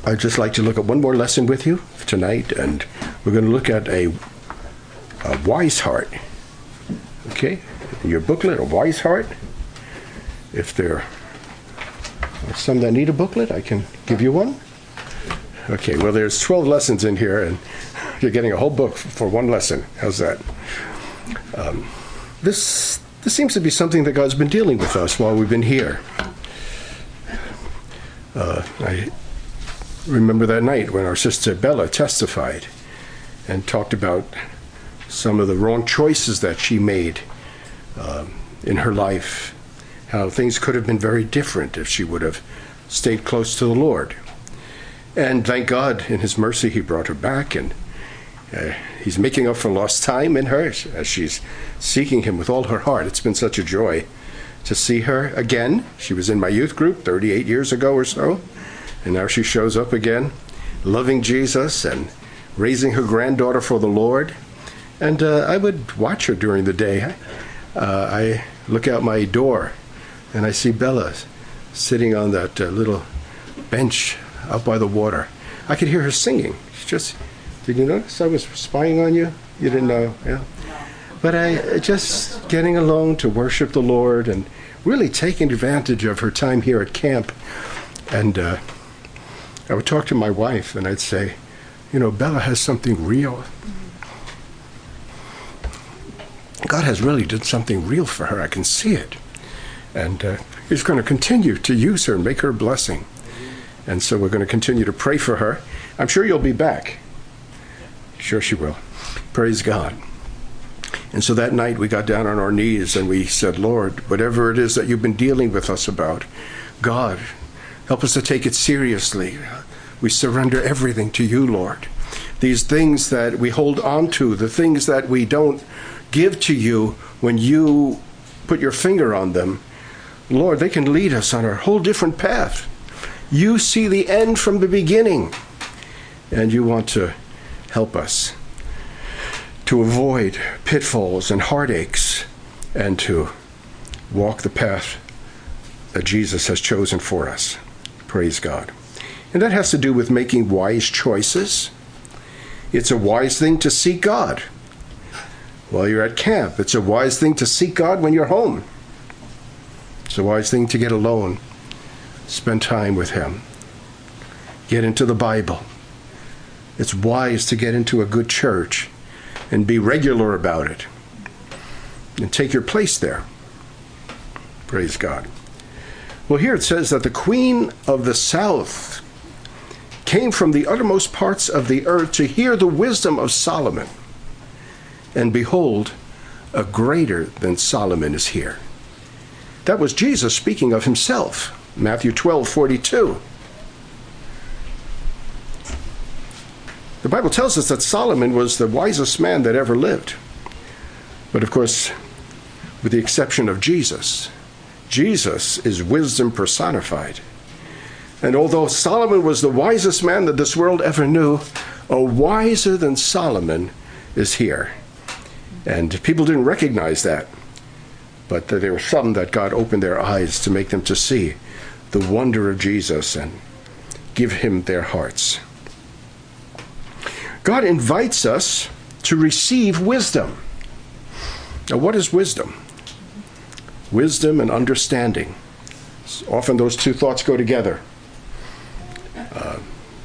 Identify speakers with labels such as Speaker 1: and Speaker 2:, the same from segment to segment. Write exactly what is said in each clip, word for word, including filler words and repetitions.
Speaker 1: I'd just like to look at one more lesson with you tonight, and we're going to look at a, a wise heart. Okay? In your booklet, a wise heart. If there are some that need a booklet, I can give you one. Okay, well, there's twelve lessons in here, and you're getting a whole book for one lesson. How's that? Um, this, this seems to be something that God's been dealing with us while we've been here. Uh, I remember that night when our sister Bella testified and talked about some of the wrong choices that she made um, in her life, how things could have been very different if she would have stayed close to the Lord. And thank God, in his mercy, he brought her back, and uh, he's making up for lost time in her as she's seeking him with all her heart. It's been such a joy to see her again. She was in my youth group thirty-eight years ago or so, and now she shows up again, loving Jesus and raising her granddaughter for the Lord. And uh, I would watch her during the day. Uh, I look out my door, and I see Bella sitting on that uh, little bench out by the water. I could hear her singing. She just, did you notice I was spying on you? You didn't know, yeah? But I just getting alone to worship the Lord and really taking advantage of her time here at camp. And uh, I would talk to my wife, and I'd say, you know, Bella has something real. God has really done something real for her. I can see it. And uh, he's going to continue to use her and make her a blessing. And so we're going to continue to pray for her. I'm sure you'll be back. Sure she will. Praise God. And so that night we got down on our knees and we said, Lord, whatever it is that you've been dealing with us about, God, help us to take it seriously. We surrender everything to you, Lord. These things that we hold on to, the things that we don't give to you when you put your finger on them, Lord, they can lead us on a whole different path. You see the end from the beginning, and you want to help us to avoid pitfalls and heartaches and to walk the path that Jesus has chosen for us. Praise God. And that has to do with making wise choices. It's a wise thing to seek God while you're at camp. It's a wise thing to seek God when you're home. It's a wise thing to get alone, spend time with him, get into the Bible. It's wise to get into a good church and be regular about it and take your place there. Praise God. Well, here it says that the queen of the south came from the uttermost parts of the earth to hear the wisdom of Solomon. And behold, a greater than Solomon is here. That was Jesus speaking of himself. Matthew twelve forty-two. The Bible tells us that Solomon was the wisest man that ever lived. But of course, with the exception of Jesus, Jesus is wisdom personified. And although Solomon was the wisest man that this world ever knew, a wiser than Solomon is here. And people didn't recognize that. But there were some that God opened their eyes to make them to see the wonder of Jesus and give him their hearts. God invites us to receive wisdom. Now, what is wisdom? Wisdom and understanding. Often those two thoughts go together. Uh,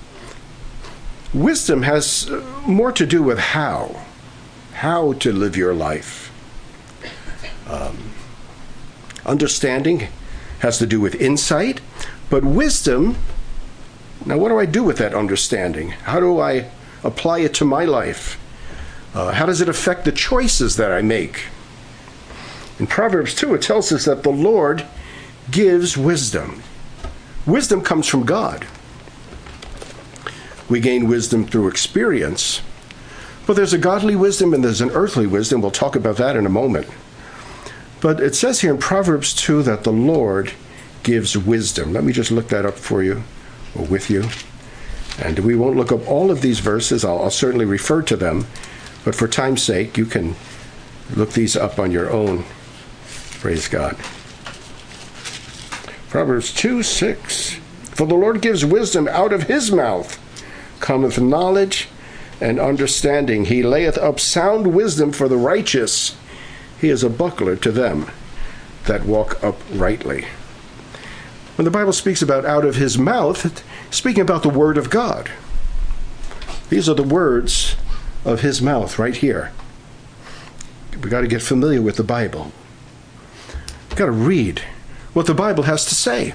Speaker 1: wisdom has more to do with how. How to live your life. Um, understanding has to do with insight, but wisdom, now what do I do with that understanding? How do I apply it to my life? Uh, how does it affect the choices that I make? In Proverbs two, it tells us that the Lord gives wisdom. Wisdom comes from God. We gain wisdom through experience, but there's a godly wisdom and there's an earthly wisdom. We'll talk about that in a moment. But it says here in Proverbs two that the Lord gives wisdom. Let me just look that up for you, or with you. And we won't look up all of these verses. I'll, I'll certainly refer to them. But for time's sake, you can look these up on your own. Praise God. Proverbs two six. For the Lord gives wisdom, out of his mouth cometh knowledge and understanding. He layeth up sound wisdom for the righteous. He is a buckler to them that walk uprightly. When the Bible speaks about out of his mouth, it's speaking about the word of God. These are the words of his mouth right here. We've got to get familiar with the Bible. We've got to read what the Bible has to say.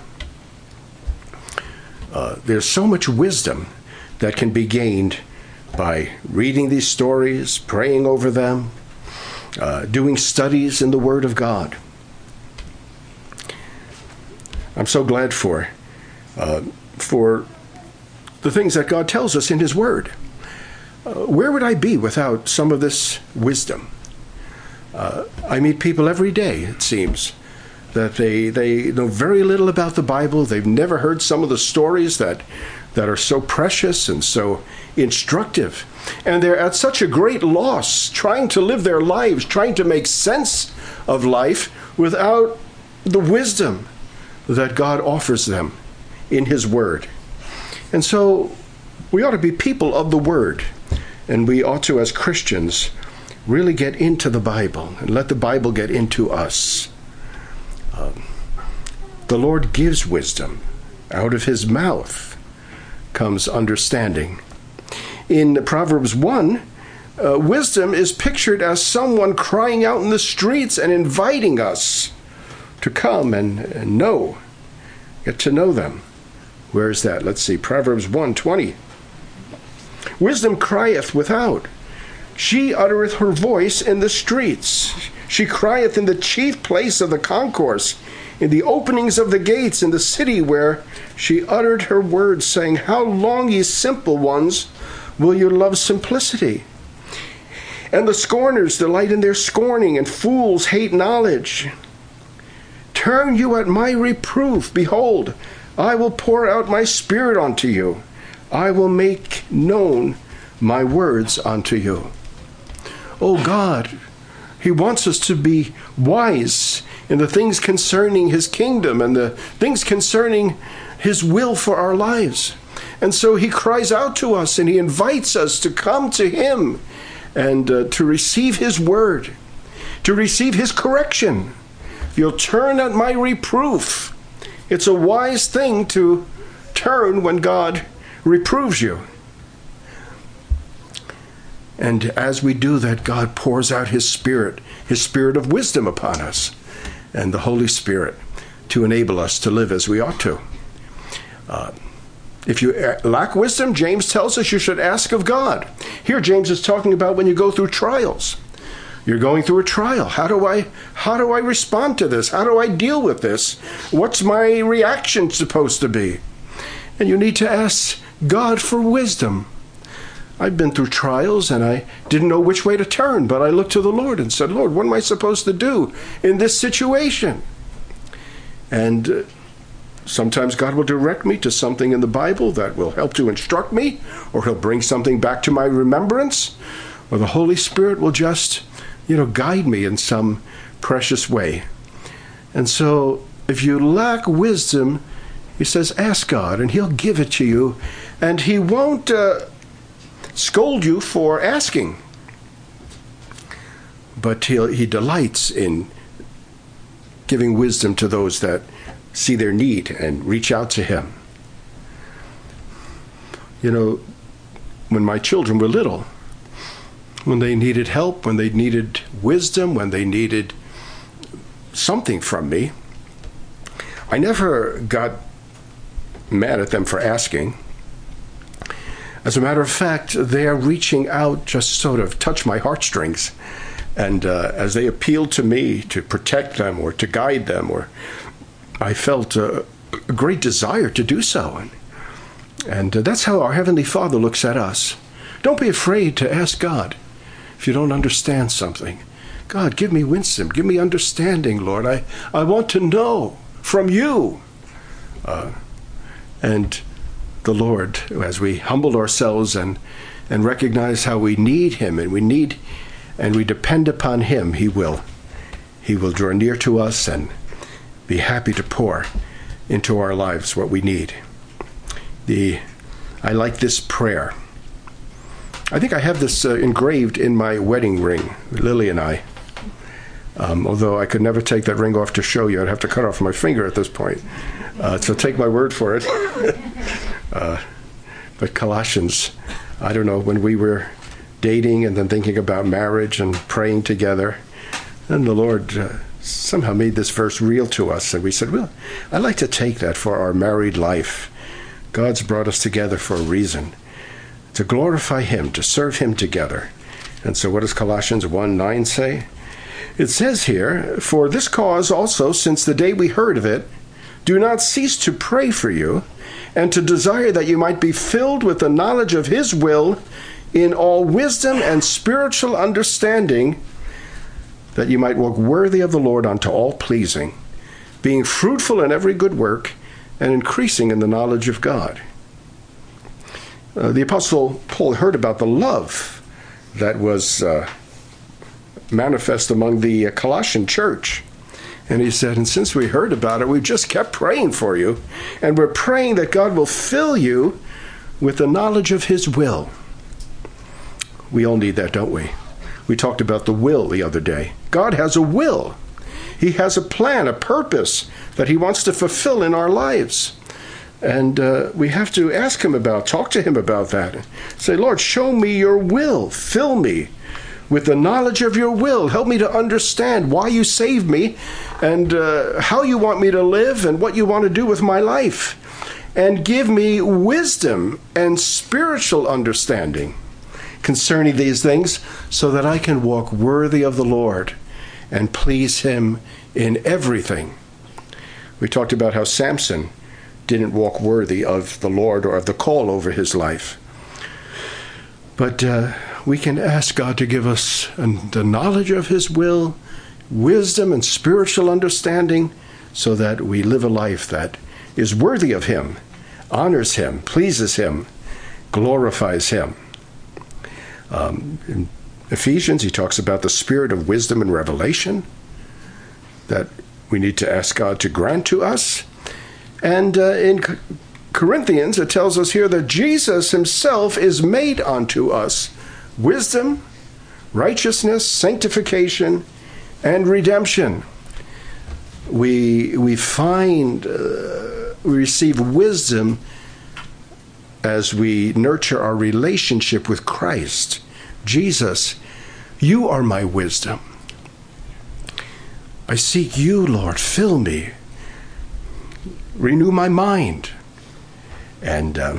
Speaker 1: Uh, there's so much wisdom that can be gained by reading these stories, praying over them, uh, doing studies in the Word of God. I'm so glad for, uh, for the things that God tells us in his Word. Uh, where would I be without some of this wisdom? Uh, I meet people every day, it seems, that they they know very little about the Bible. They've never heard some of the stories that that are so precious and so instructive. And they're at such a great loss trying to live their lives, trying to make sense of life without the wisdom that God offers them in his Word. And so we ought to be people of the Word. And we ought to, as Christians, really get into the Bible and let the Bible get into us. Um, the Lord gives wisdom. Out of his mouth comes understanding. In Proverbs one, uh, wisdom is pictured as someone crying out in the streets and inviting us to come and, and know, get to know them. Where is that? Let's see, Proverbs one twenty. Wisdom crieth without. She uttereth her voice in the streets. She crieth in the chief place of the concourse, in the openings of the gates, in the city where she uttered her words, saying, How long, ye simple ones, will you love simplicity? And the scorners delight in their scorning, and fools hate knowledge. Turn you at my reproof. Behold, I will pour out my spirit unto you. I will make known my words unto you. Oh God, he wants us to be wise in the things concerning his kingdom and the things concerning his will for our lives. And so he cries out to us and he invites us to come to him and uh, to receive his word, to receive his correction. You'll turn at my reproof. It's a wise thing to turn when God reproves you. And as we do that, God pours out his Spirit, his Spirit of wisdom upon us, and the Holy Spirit to enable us to live as we ought to. Uh, if you lack wisdom, James tells us you should ask of God. Here James is talking about when you go through trials. You're going through a trial. How do I, how do I respond to this? How do I deal with this? What's my reaction supposed to be? And you need to ask God for wisdom. I've been through trials and I didn't know which way to turn, but I looked to the Lord and said, Lord, what am I supposed to do in this situation? And uh, sometimes God will direct me to something in the Bible that will help to instruct me, or he'll bring something back to my remembrance, or the Holy Spirit will just, you know, guide me in some precious way. And so if you lack wisdom, he says, ask God, and he'll give it to you, and he won't uh, scold you for asking, but he'll, he delights in giving wisdom to those that see their need and reach out to him. You know, when my children were little, when they needed help, when they needed wisdom, when they needed something from me, I never got mad at them for asking. As a matter of fact, they are reaching out, just sort of touch my heartstrings. And uh, as they appealed to me to protect them or to guide them, or I felt uh, a great desire to do so. And, and uh, that's how our Heavenly Father looks at us. Don't be afraid to ask God if you don't understand something. God, give me wisdom. Give me understanding, Lord. I, I want to know from you. Uh, and the Lord, as we humble ourselves and, and recognize how we need him and we need and we depend upon him, he will. He will draw near to us and be happy to pour into our lives what we need. The I like this prayer. I think I have this uh, engraved in my wedding ring, Lily and I. Um, although I could never take that ring off to show you. I'd have to cut off my finger at this point. Uh, so take my word for it. uh, but Colossians, I don't know, when we were dating and then thinking about marriage and praying together, and the Lord uh, somehow made this verse real to us. And we said, well, I'd like to take that for our married life. God's brought us together for a reason, to glorify him, to serve him together. And so what does Colossians one nine say? It says here, for this cause also, since the day we heard of it, do not cease to pray for you, and to desire that you might be filled with the knowledge of his will in all wisdom and spiritual understanding, that you might walk worthy of the Lord unto all pleasing, being fruitful in every good work, and increasing in the knowledge of God. Uh, the Apostle Paul heard about the love that was uh, manifest among the Colossian church. And he said, and since we heard about it, we've just kept praying for you. And we're praying that God will fill you with the knowledge of his will. We all need that, don't we? We talked about the will the other day. God has a will. He has a plan, a purpose that he wants to fulfill in our lives. And uh, we have to ask him about, talk to him about that. Say, Lord, show me your will. Fill me with the knowledge of your will. Help me to understand why you saved me and uh, how you want me to live and what you want to do with my life. And give me wisdom and spiritual understanding concerning these things so that I can walk worthy of the Lord and please him in everything. We talked about how Samson didn't walk worthy of the Lord or of the call over his life. But uh, we can ask God to give us the knowledge of his will, wisdom and spiritual understanding, so that we live a life that is worthy of him, honors him, pleases him, glorifies him. Um, in Ephesians, he talks about the spirit of wisdom and revelation that we need to ask God to grant to us. And uh, in Corinthians, it tells us here that Jesus himself is made unto us wisdom, righteousness, sanctification, and redemption. We, we find, uh, we receive wisdom as we nurture our relationship with Christ. Jesus, you are my wisdom. I seek you, Lord. Fill me. Renew my mind. And um,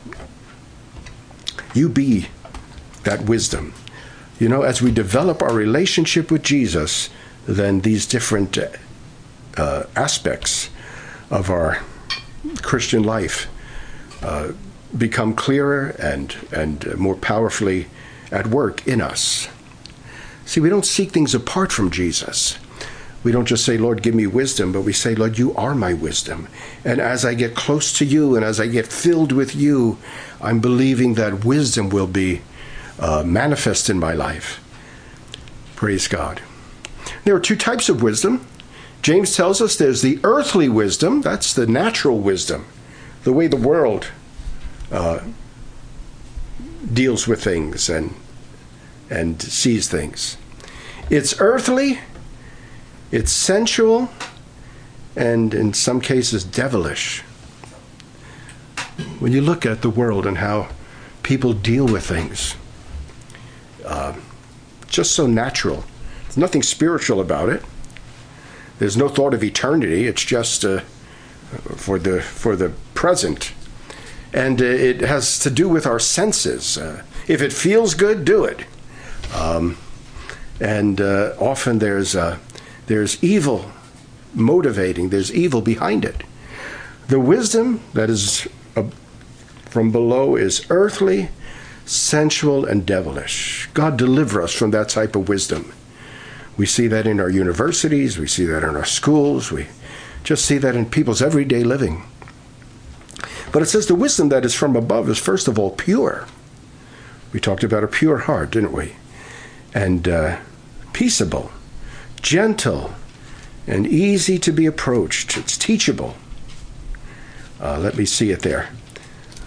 Speaker 1: you be that wisdom. You know, as we develop our relationship with Jesus, then these different uh, aspects of our Christian life uh, become clearer and, and more powerfully at work in us. See, we don't seek things apart from Jesus. We don't just say, Lord, give me wisdom, but we say, Lord, you are my wisdom. And as I get close to you and as I get filled with you, I'm believing that wisdom will be uh, manifest in my life. Praise God. There are two types of wisdom. James tells us there's the earthly wisdom, that's the natural wisdom, the way the world uh, deals with things and, and sees things. It's earthly, it's sensual, and in some cases devilish. When you look at the world and how people deal with things, uh, just so natural. There's nothing spiritual about it. There's no thought of eternity. It's just uh, for the for the present. And uh, it has to do with our senses. Uh, if it feels good, do it. Um, and uh, often there's uh, there's evil motivating. There's evil behind it. The wisdom that is uh, from below is earthly, sensual, and devilish. God deliver us from that type of wisdom. We see that in our universities. We see that in our schools. We just see that in people's everyday living. But it says the wisdom that is from above is first of all pure. We talked about a pure heart, didn't we? And uh, peaceable, gentle, and easy to be approached. It's teachable. Uh, let me see it there.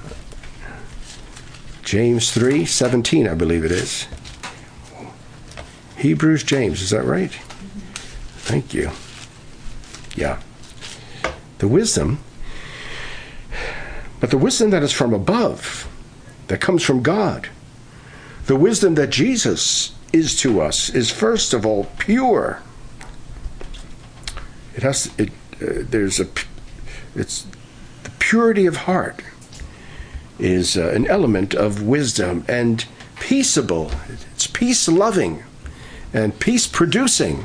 Speaker 1: James three seventeen, I believe it is. Hebrews, James, is that right? Thank you. Yeah. The wisdom, but the wisdom that is from above, that comes from God, the wisdom that Jesus is to us, is first of all pure. It has, it, uh, there's a, it's, the purity of heart is uh, an element of wisdom, and peaceable. It's peace-loving and peace-producing.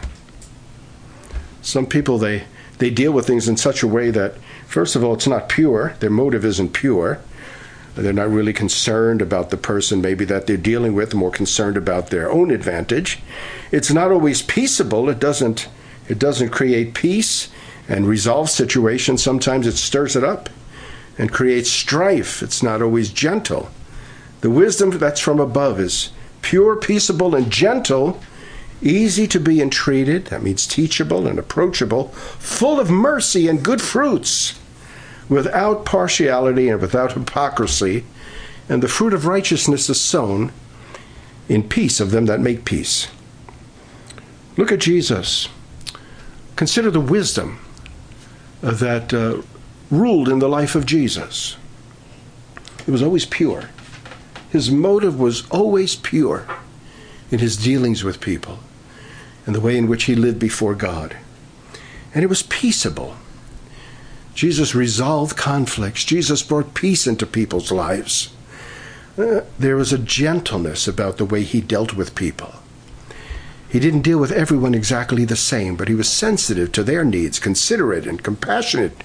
Speaker 1: Some people, they, they deal with things in such a way that, first of all, it's not pure. Their motive isn't pure. They're not really concerned about the person maybe that they're dealing with, more concerned about their own advantage. It's not always peaceable. It doesn't, it doesn't create peace and resolve situations. Sometimes it stirs it up and creates strife. It's not always gentle. The wisdom that's from above is pure, peaceable, and gentle, easy to be entreated. That means teachable and approachable, full of mercy and good fruits, without partiality and without hypocrisy. And the fruit of righteousness is sown in peace of them that make peace. Look at Jesus. Consider the wisdom that uh, ruled in the life of Jesus. It was always pure. His motive was always pure in his dealings with people and the way in which he lived before God. And it was peaceable. Jesus resolved conflicts. Jesus brought peace into people's lives. Uh, there was a gentleness about the way he dealt with people. He didn't deal with everyone exactly the same, but he was sensitive to their needs, considerate and compassionate,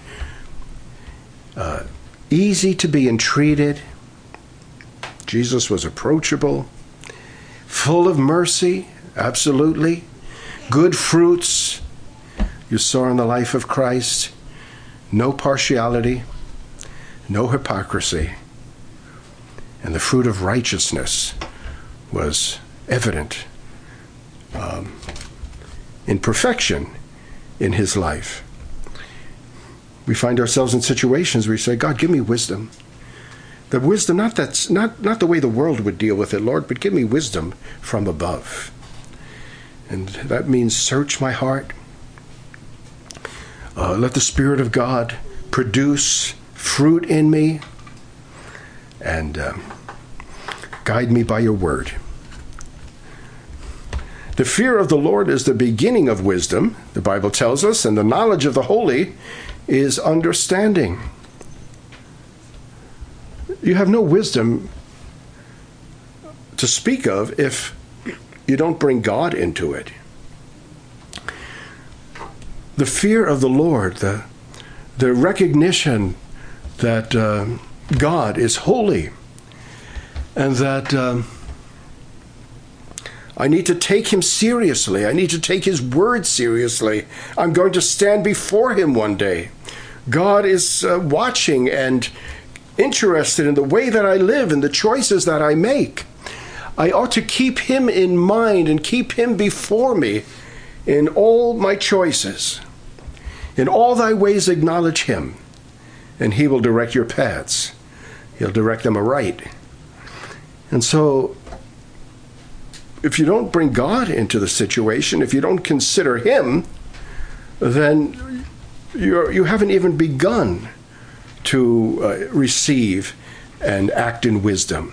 Speaker 1: uh, easy to be entreated. Jesus was approachable, full of mercy, absolutely, good fruits. You saw in the life of Christ, no partiality, no hypocrisy, and the fruit of righteousness was evident um, in perfection in his life. We find ourselves in situations where we say, God, give me wisdom. The wisdom, not that's not, not the way the world would deal with it, Lord, but give me wisdom from above. And that means search my heart. Uh, let the Spirit of God produce fruit in me, and um, guide me by your word. The fear of the Lord is the beginning of wisdom, the Bible tells us, and the knowledge of the holy is understanding. You have no wisdom to speak of if you don't bring God into it. The fear of the Lord, the, the recognition that uh, God is holy, and that um, I need to take him seriously. I need to take his word seriously. I'm going to stand before him one day. God is uh, watching and interested in the way that I live and the choices that I make. I ought to keep him in mind and keep him before me in all my choices. In all thy ways acknowledge him, and he will direct your paths. He'll direct them aright. And so, if you don't bring God into the situation, if you don't consider him, then you're, you haven't even begun to uh, receive and act in wisdom.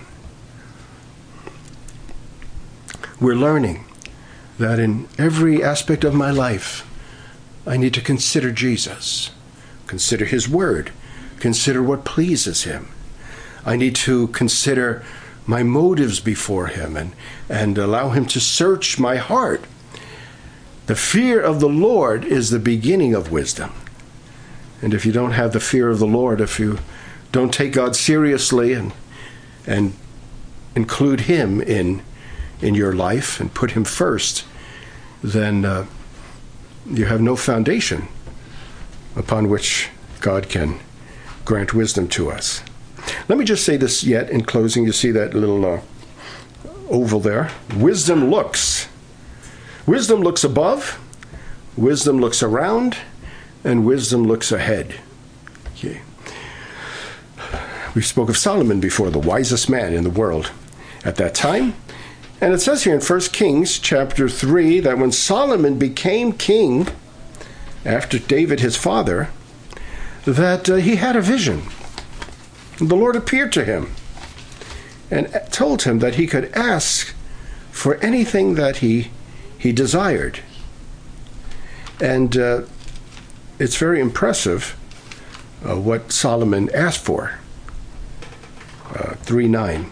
Speaker 1: We're learning that in every aspect of my life, I need to consider Jesus, consider his word, consider what pleases him. I need to consider my motives before him and, and allow him to search my heart. The fear of the Lord is the beginning of wisdom. And if you don't have the fear of the Lord, if you don't take God seriously and and include him in in your life and put him first, then uh, you have no foundation upon which God can grant wisdom to us. Let me just say this yet in closing. You see that little uh, oval there? Wisdom looks. Wisdom looks above, wisdom looks around, and wisdom looks ahead. Okay. We spoke of Solomon before, the wisest man in the world at that time. And it says here in First Kings chapter three that when Solomon became king, after David his father, that uh, he had a vision. The Lord appeared to him and told him that he could ask for anything that he he desired. And uh, it's very impressive uh, what Solomon asked for. Uh, three nine.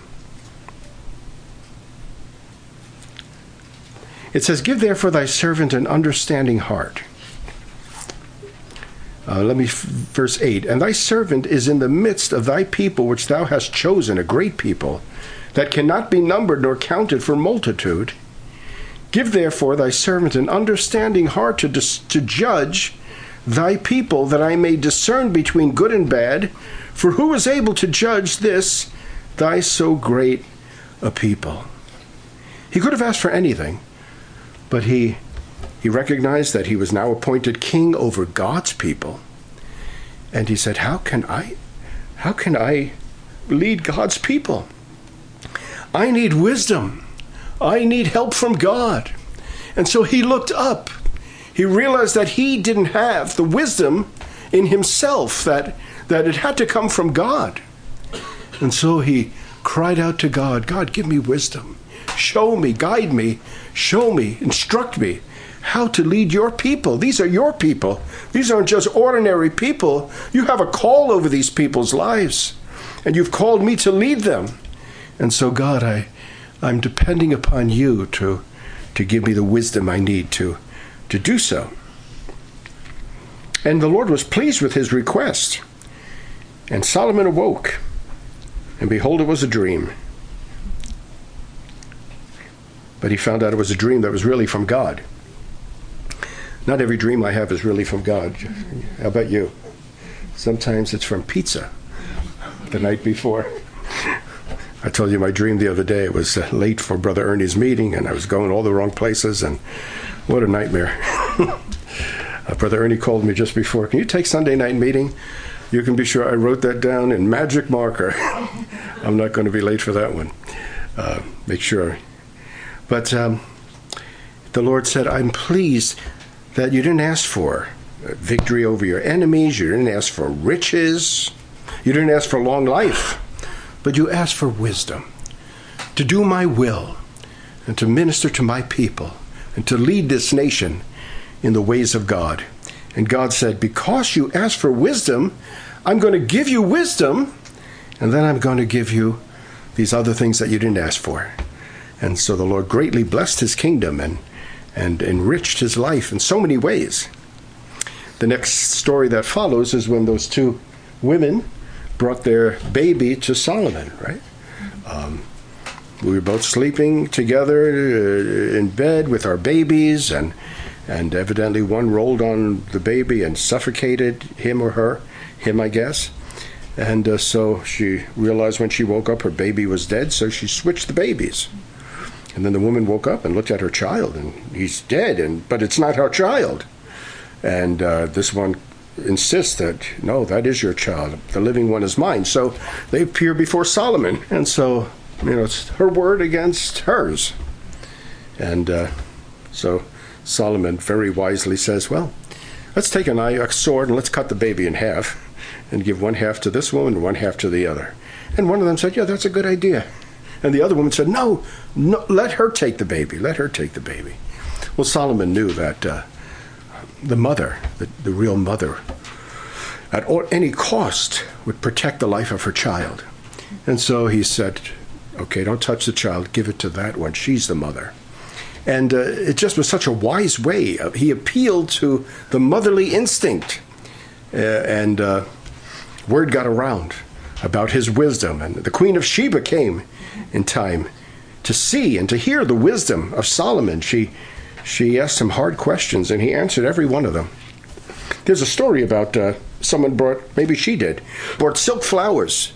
Speaker 1: It says, "Give therefore thy servant an understanding heart." Uh, let me, verse eight, "And thy servant is in the midst of thy people, which thou hast chosen, a great people, that cannot be numbered nor counted for multitude. Give therefore thy servant an understanding heart to, dis- to judge thy people, that I may discern between good and bad. For who is able to judge this, thy so great a people?" He could have asked for anything, but he he recognized that he was now appointed king over God's people. And he said, how can I, how can I lead God's people? I need wisdom. I need help from God. And so he looked up. He realized that he didn't have the wisdom in himself, that, that it had to come from God. And so he cried out to God, "God, give me wisdom. Show me, guide me, show me, instruct me how to lead your people. These are your people. These aren't just ordinary people. You have a call over these people's lives, and you've called me to lead them. And so, God, I, I'm depending upon you to, to give me the wisdom I need to, to do so." And the Lord was pleased with his request. And Solomon awoke, and behold, it was a dream. But he found out it was a dream that was really from God. Not every dream I have is really from God. How about you? Sometimes it's from pizza the night before. I told you my dream the other day. It was uh, late for Brother Ernie's meeting, and I was going all the wrong places, and what a nightmare. uh, Brother Ernie called me just before, "Can you take Sunday night meeting?" You can be sure I wrote that down in magic marker. I'm not going to be late for that one. Uh, make sure. But um, the Lord said, "I'm pleased that you didn't ask for victory over your enemies. You didn't ask for riches. You didn't ask for long life. But you asked for wisdom to do my will and to minister to my people and to lead this nation in the ways of God." And God said, "Because you asked for wisdom, I'm going to give you wisdom, and then I'm going to give you these other things that you didn't ask for." And so the Lord greatly blessed his kingdom and, and enriched his life in so many ways. The next story that follows is when those two women brought their baby to Solomon, right? Um, we were both sleeping together uh, in bed with our babies, and and evidently one rolled on the baby and suffocated him or her, him, I guess. And uh, so she realized when she woke up her baby was dead, so she switched the babies. And then the woman woke up and looked at her child, and he's dead, and but it's not her child. And uh, this one insists that, no, that is your child. The living one is mine. So they appear before Solomon. And so, you know, it's her word against hers. And uh, so Solomon very wisely says, well, let's take an a sword and let's cut the baby in half and give one half to this woman and one half to the other. And one of them said, yeah, that's a good idea. And the other woman said, no, no, let her take the baby. Let her take the baby. Well, Solomon knew that uh, the mother, the, the real mother, at all, any cost would protect the life of her child. And so he said, okay, don't touch the child. Give it to that one. She's the mother. And uh, it just was such a wise way. He appealed to the motherly instinct. Uh, and uh, word got around about his wisdom. And the Queen of Sheba came in time to see and to hear the wisdom of Solomon. She she asked him hard questions, and he answered every one of them. There's a story about uh, someone brought, maybe she did, brought silk flowers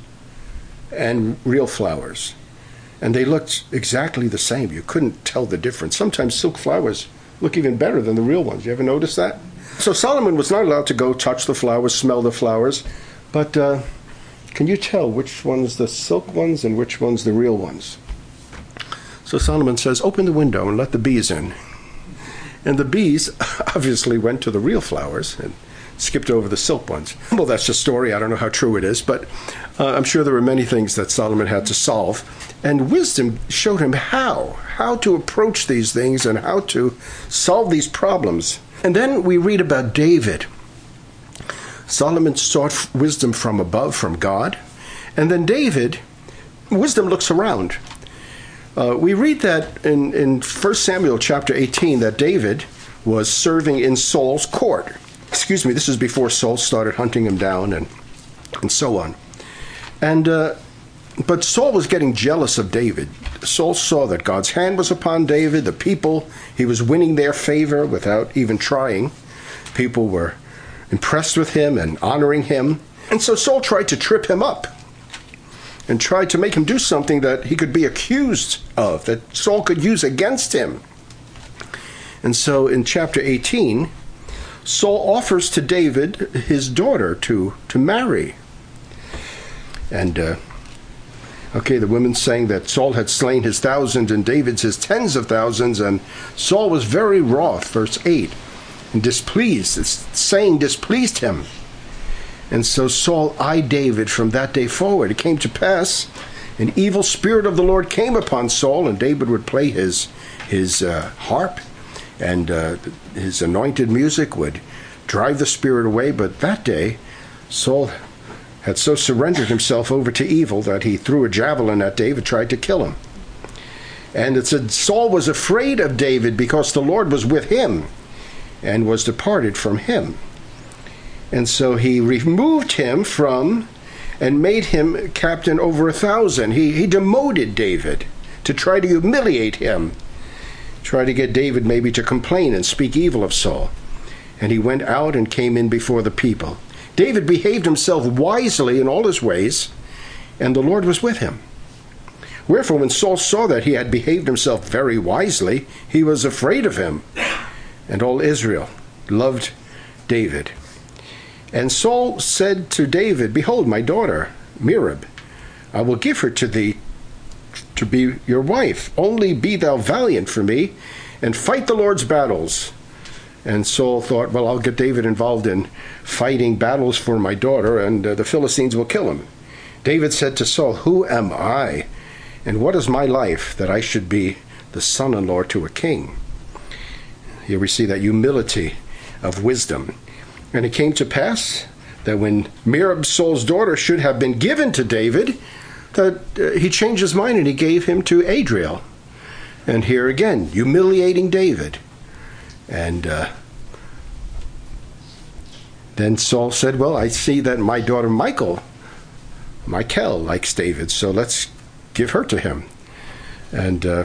Speaker 1: and real flowers. And they looked exactly the same. You couldn't tell the difference. Sometimes silk flowers look even better than the real ones. You ever notice that? So Solomon was not allowed to go touch the flowers, smell the flowers, but uh, can you tell which one's the silk ones and which one's the real ones? So Solomon says, open the window and let the bees in. And the bees obviously went to the real flowers and skipped over the silk ones. Well, that's the story. I don't know how true it is, but uh, I'm sure there were many things that Solomon had to solve. And wisdom showed him how, how to approach these things and how to solve these problems. And then we read about David. Solomon sought wisdom from above, from God. And then David, wisdom looks around. Uh, we read that in, in First Samuel chapter eighteen that David was serving in Saul's court. Excuse me, this is before Saul started hunting him down and, and so on. And uh, but Saul was getting jealous of David. Saul saw that God's hand was upon David, the people, he was winning their favor without even trying. People were impressed with him and honoring him. And so Saul tried to trip him up and tried to make him do something that he could be accused of, that Saul could use against him. And so in chapter eighteen, Saul offers to David his daughter to, to marry. And, uh, okay, the women's saying that Saul had slain his thousands and David's his tens of thousands, and Saul was very wroth, verse eight, and displeased. This saying displeased him. And so Saul eyed David from that day forward. It came to pass, an evil spirit of the Lord came upon Saul, and David would play his, his uh, harp, and uh, his anointed music would drive the spirit away. But that day, Saul had so surrendered himself over to evil that he threw a javelin at David, tried to kill him. And it said Saul was afraid of David because the Lord was with him and was departed from him. And so he removed him from and made him captain over a thousand. He, he demoted David to try to humiliate him, try to get David maybe to complain and speak evil of Saul. And he went out and came in before the people. David behaved himself wisely in all his ways, and the Lord was with him. Wherefore, when Saul saw that he had behaved himself very wisely, he was afraid of him. And all Israel loved David. And Saul said to David, behold, my daughter, Merab, I will give her to thee to be your wife. Only be thou valiant for me, and fight the Lord's battles. And Saul thought, well, I'll get David involved in fighting battles for my daughter, and uh, the Philistines will kill him. David said to Saul, who am I, and what is my life, that I should be the son-in-law to a king? Here we see that humility of wisdom. And it came to pass that when Merab, Saul's daughter, should have been given to David, that uh, he changed his mind and he gave him to Adriel. And here again, humiliating David. And uh, then Saul said, well, I see that my daughter Michal, Michal likes David, so let's give her to him. And uh,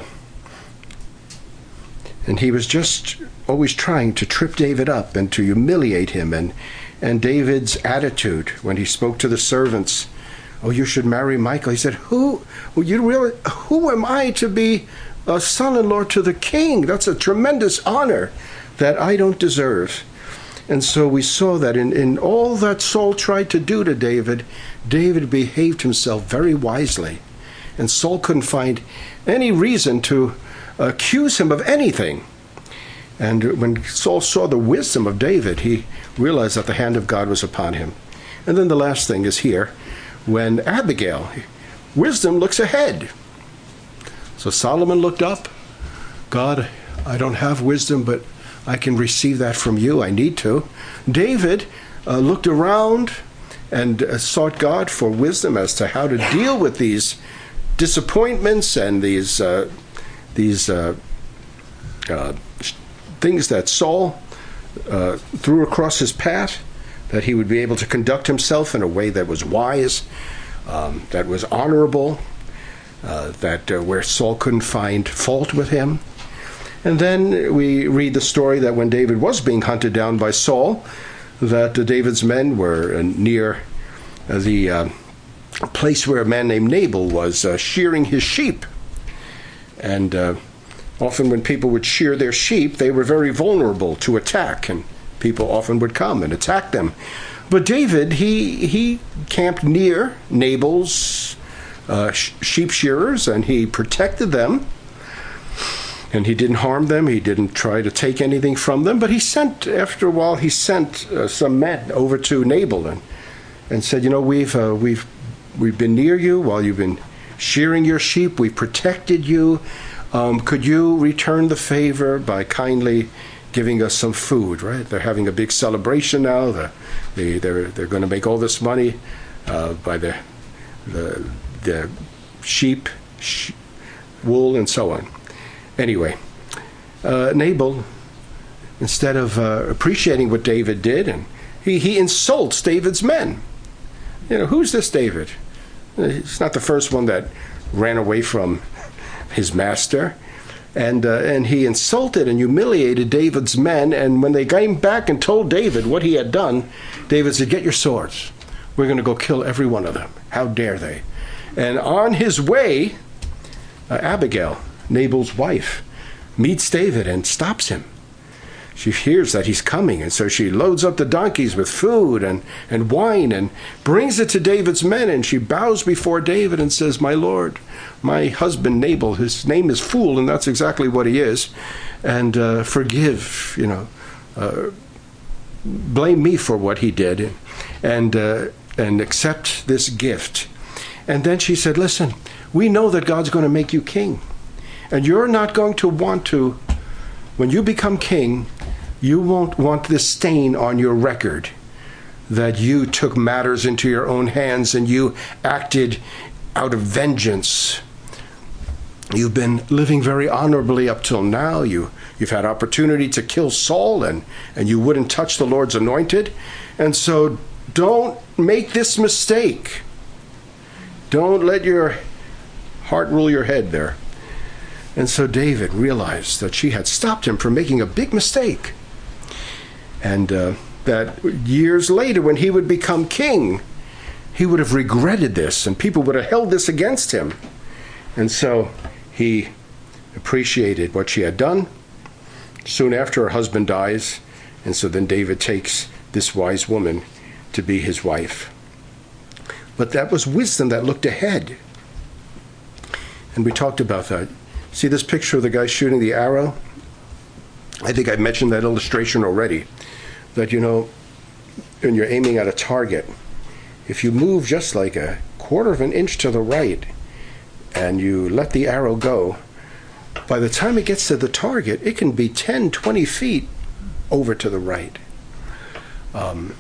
Speaker 1: and he was just always trying to trip David up and to humiliate him. And, and David's attitude when he spoke to the servants, oh, you should marry Michal. He said, who, well, you really, who am I to be a son-in-law to the king? That's a tremendous honor that I don't deserve. And so we saw that in, in all that Saul tried to do to David, David behaved himself very wisely. And Saul couldn't find any reason to accuse him of anything. And when Saul saw the wisdom of David, he realized that the hand of God was upon him. And then the last thing is here, when Abigail, wisdom looks ahead. So Solomon looked up. God, I don't have wisdom, but I can receive that from you. I need to. David uh, looked around and uh, sought God for wisdom as to how to deal with these disappointments and these uh, these uh, uh, things that Saul uh, threw across his path, that he would be able to conduct himself in a way that was wise, um, that was honorable, uh, that uh, where Saul couldn't find fault with him. And then we read the story that when David was being hunted down by Saul, that uh, David's men were uh, near uh, the uh, place where a man named Nabal was uh, shearing his sheep. And uh, often when people would shear their sheep, they were very vulnerable to attack, and people often would come and attack them. But David, he he camped near Nabal's uh, sheep shearers, and he protected them. And he didn't harm them. He didn't try to take anything from them. But he sent, after a while, he sent uh, some men over to Nabal and, and said, you know, we've uh, we've we've been near you while you've been shearing your sheep. We've protected you. Um, could you return the favor by kindly giving us some food? Right? They're having a big celebration now. The, they they're they're going to make all this money uh, by the the the sheep, sh- wool, and so on. Anyway, uh, Nabal, instead of uh, appreciating what David did, and he, he insults David's men. You know, who's this David? He's not the first one that ran away from his master. And uh, and he insulted and humiliated David's men. And when they came back and told David what he had done, David said, get your swords. We're going to go kill every one of them. How dare they? And on his way, uh, Abigail, Nabal's wife, meets David and stops him. She hears that he's coming, and so she loads up the donkeys with food and, and wine and brings it to David's men, and she bows before David and says, my lord, my husband Nabal, his name is Fool, and that's exactly what he is, and uh, forgive, you know, uh, blame me for what he did, and, uh, and accept this gift. And then she said, listen, we know that God's going to make you king. And you're not going to want to, when you become king, you won't want this stain on your record that you took matters into your own hands and you acted out of vengeance. You've been living very honorably up till now. You, you've had opportunity to kill Saul, and, and you wouldn't touch the Lord's anointed. And so don't make this mistake. Don't let your heart rule your head there. And so David realized that she had stopped him from making a big mistake. And uh, that years later, when he would become king, he would have regretted this, and people would have held this against him. And so he appreciated what she had done. Soon after, her husband dies, and so then David takes this wise woman to be his wife. But that was wisdom that looked ahead. And we talked about that. See this picture of the guy shooting the arrow? I think I mentioned that illustration already. That, you know, when you're aiming at a target, if you move just like a quarter of an inch to the right and you let the arrow go, by the time it gets to the target, it can be ten, twenty feet over to the right. Um,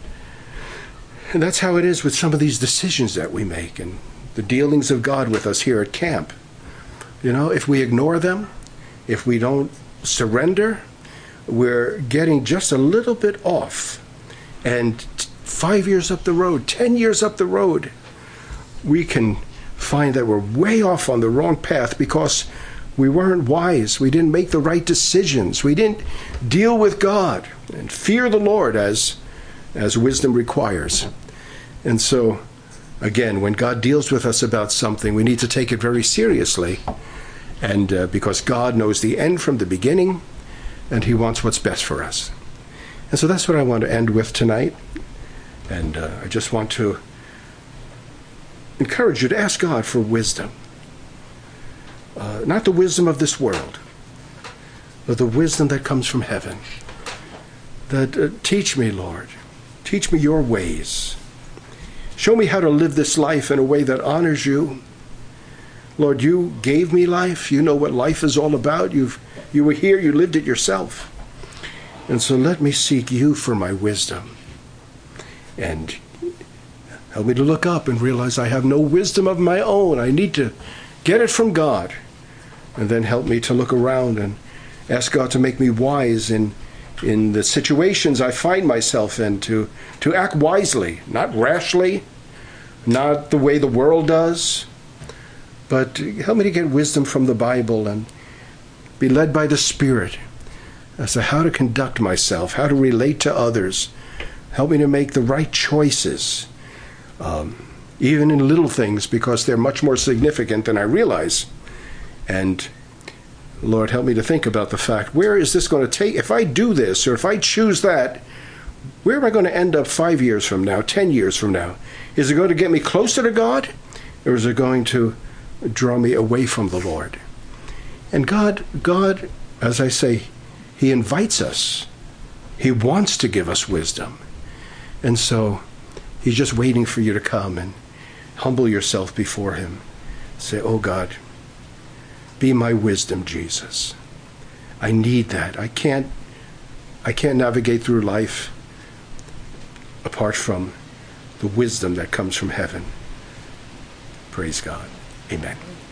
Speaker 1: and that's how it is with some of these decisions that we make and the dealings of God with us here at camp. You know, if we ignore them, if we don't surrender, we're getting just a little bit off. And t- five years up the road, ten years up the road, we can find that we're way off on the wrong path because we weren't wise. We didn't make the right decisions. We didn't deal with God and fear the Lord as, as wisdom requires. And so, again, when God deals with us about something, we need to take it very seriously. And uh, because God knows the end from the beginning, and he wants what's best for us. And so that's what I want to end with tonight. And uh, I just want to encourage you to ask God for wisdom. Uh, not the wisdom of this world, but the wisdom that comes from heaven. That uh, teach me, Lord. Teach me your ways. Show me how to live this life in a way that honors you. Lord, you gave me life. You know what life is all about. You've, you were here. You lived it yourself. And so let me seek you for my wisdom. And help me to look up and realize I have no wisdom of my own. I need to get it from God. And then help me to look around and ask God to make me wise in, in the situations I find myself in, to, to act wisely, not rashly, not the way the world does. But help me to get wisdom from the Bible and be led by the Spirit as to how to conduct myself, how to relate to others. Help me to make the right choices, um, even in little things, because they're much more significant than I realize. And Lord, help me to think about the fact, where is this going to take? If I do this, or if I choose that, Where am I going to end up five years from now, ten years from now? Is it going to get me closer to God, or is it going to draw me away from the Lord? And God, God, as I say, he invites us. He wants to give us wisdom. And so he's just waiting for you to come and humble yourself before him. Say, oh God, be my wisdom, Jesus. I need that. I can't, I can't navigate through life apart from the wisdom that comes from heaven. Praise God. Amen.